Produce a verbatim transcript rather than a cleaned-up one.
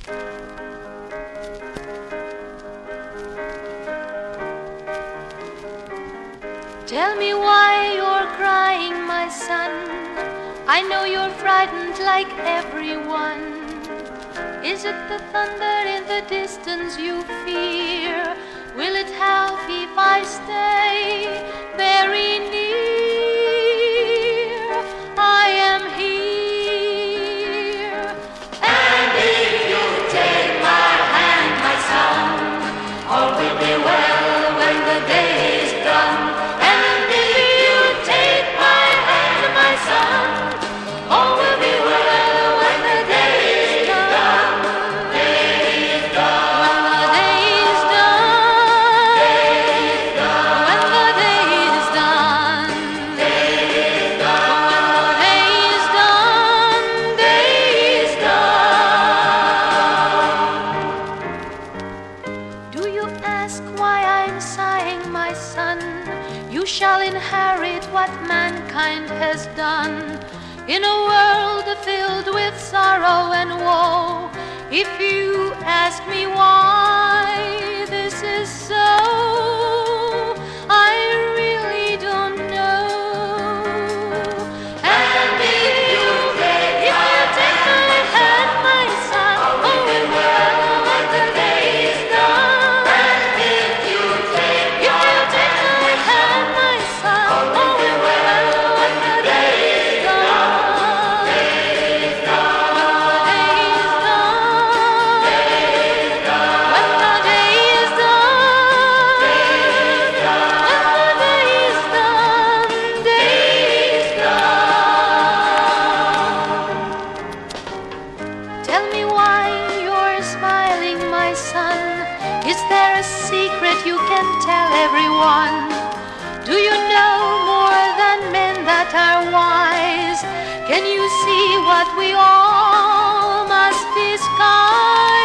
Tell me why you're crying, my son. I know you're frightened like everyone. Is it the thunder in the distance you fear? Will it help if I stay very near? I am here. And if you take my hand, my son, all will be well when the day is done. And if you take my hand, my son, all will be well when the day is done. Day is done. When the day is done. Day is done. When the day is done. Day is done. When the day is done. Day is done. Do you ask why I'm sighing, my son? You shall inherit what mankind has done. In a world filled with sorrow and woe, if you ask me why this is so, I really don't know. And if you take, if you take my hand, my son, all will be well when the day is done. And if you take, if you take my hand, my son, all will be well when the day is done. Tell me why you're smiling, my son. Is there a secret you can tell everyone? Do you know more than men that are wise? Can you see what we all must disguise?